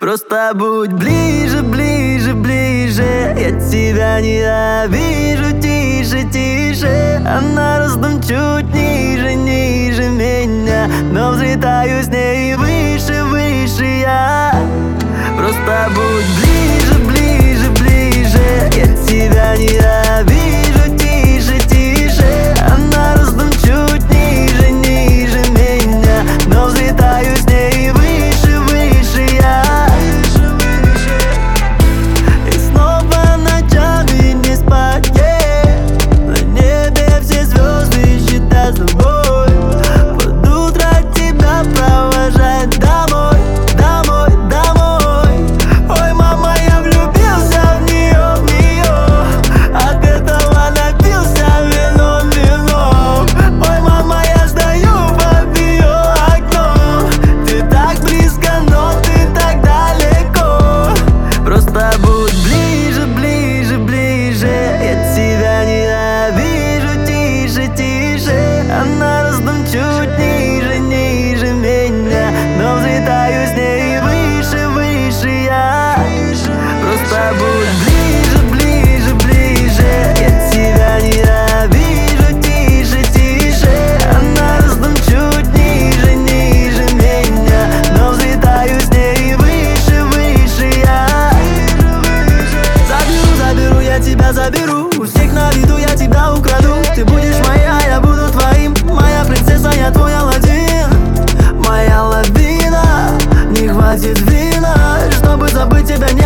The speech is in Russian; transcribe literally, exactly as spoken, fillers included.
Просто будь ближе, ближе, ближе. Я тебя ненавижу, тише, тише. А на ростом чуть ниже, ниже меня, но взлетаю с ней выше, выше я. Просто будь ближе, ближе, ближе. Я тебя ненавижу, тише, тише. А на ростом чуть ниже, ниже меня, но взлетаю с ней выше, выше я. И снова ночами не спать, yeah. На небе все звезды считать с тобой. Под утро тебя провожать домой, домой, домой. Ой, мама, я влюбился в нее, в нее. От этого напился вином, вином. Ой, мама, я стою под ее окном. Ты так близко, но ты так далеко. Просто будь ближе, ближе, ближе. Я тебя ненавижу, тише, тише. А на ростом чуть ниже, ниже меня, но взлетаю с ней выше, выше я. Просто будь ближе, ближе, ближе. Я тебя ненавижу, тише, тише. А на ростом чуть ниже, ниже меня, но взлетаю с ней выше, выше я. Заберу, заберу, я тебя заберу. У всех на виду я тебя украду. Ты будешь моя, я буду твоим. Моя принцесса, я твой Аладдин. Моя лавина, не хватит вина, чтобы забыть тебя.